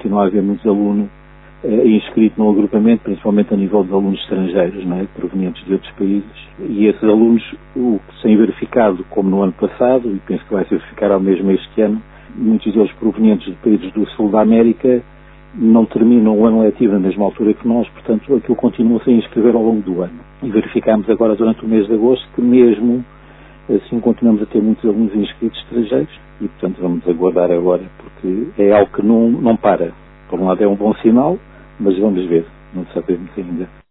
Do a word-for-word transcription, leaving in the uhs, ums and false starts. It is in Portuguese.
continua a haver muitos alunos uh, inscritos no agrupamento, principalmente a nível de alunos estrangeiros, não é? Provenientes de outros países. E esses alunos, o que tem verificado, como no ano passado, e penso que vai se verificar ao mesmo este ano, muitos deles provenientes de países do sul da América, não terminam o ano letivo na mesma altura que nós, portanto aquilo continua-se a inscrever ao longo do ano. E verificamos agora durante o mês de agosto que mesmo assim continuamos a ter muitos alunos inscritos estrangeiros e portanto vamos aguardar agora, porque é algo que não, não para. Por um lado é um bom sinal, mas vamos ver, não sabemos ainda.